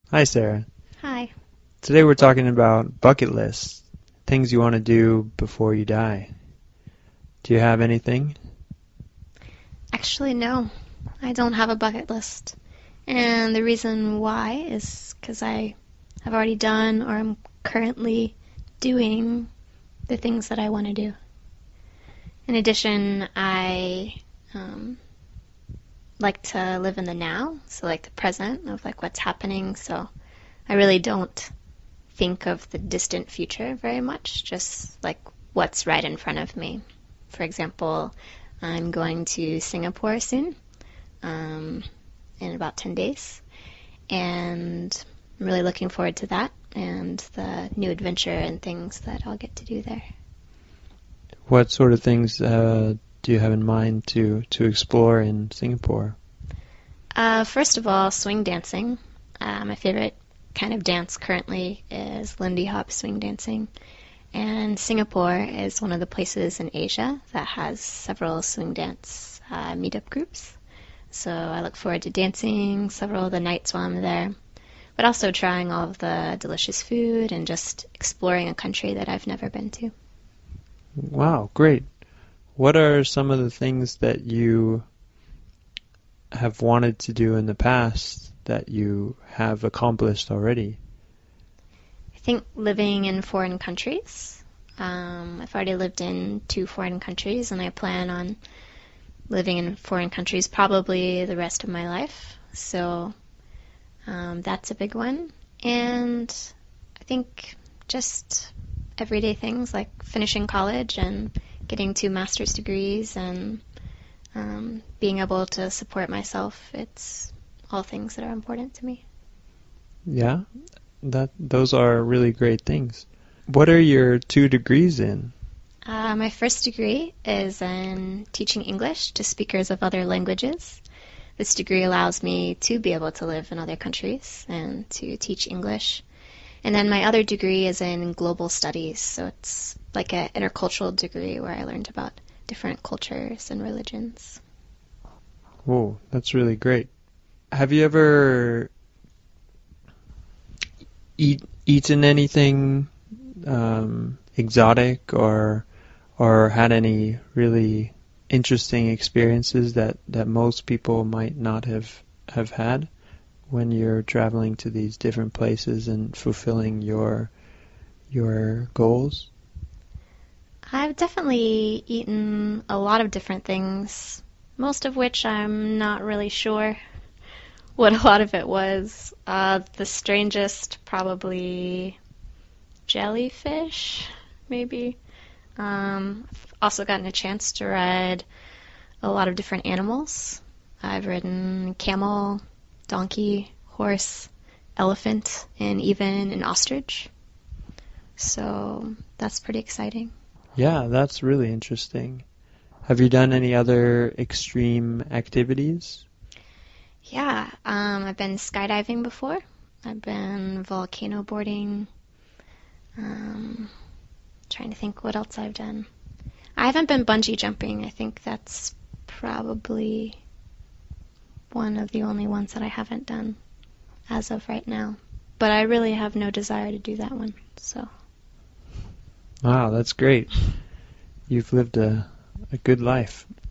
Hi, Sarah. Hi. Today we're talking about bucket lists, things you want to do before you die. Do you have anything? Actually, no, I don't have a bucket list. And the reason why is because I have already done or am currently doing the things that I want to do. In addition, I like to live in the now, so like the present of like what's happening. So I really don't think of the distant future very much, just like what's right in front of me. For example, I'm going to Singapore soon, um, in about 10 days, and I'm really looking forward to that and the new adventure and things that I'll get to do there. What sort of things do you have in mind to explore in Singapore? First of all, swing dancing. My favorite kind of dance currently is Lindy Hop swing dancing. And Singapore is one of the places in Asia that has several swing dance meetup groups. So I look forward to dancing several of the nights while I'm there, but also trying all of the delicious food and just exploring a country that I've never been to. Wow, great. What are some of the things that you have wanted to do in the past that you have accomplished already? I think living in foreign countries. I've already lived in 2 foreign countries, and I plan on living in foreign countries probably the rest of my life. So that's a big one. And I think just everyday things like finishing college and getting 2 master's degrees and being able to support myself. It's all things that are important to me. Yeah, those are really great things. What are your 2 degrees in? My first degree is in teaching English to speakers of other languages. This degree allows me to be able to live in other countries and to teach English. And then my other degree is in global studies, so it's like an intercultural degree where I learned about different cultures and religions. Whoa, that's really great. Have you ever eaten anything exotic or had any really interesting experiences that most people might not have had when you're traveling to these different places and fulfilling your goals? I've definitely eaten a lot of different things, most of which I'm not really sure what a lot of it was. The strangest, probably jellyfish, maybe. I've also gotten a chance to ride a lot of different animals. I've ridden camel, donkey, horse, elephant, and even an ostrich. So that's pretty exciting. Yeah, that's really interesting. Have you done any other extreme activities? Yeah, I've been skydiving before. I've been volcano boarding. Um, Trying to think what else I've done. I haven't been bungee jumping. I think that's probably one of the only ones that I haven't done as of right now. But I really have no desire to do that one. So, Wow, that's great. You've lived a good life.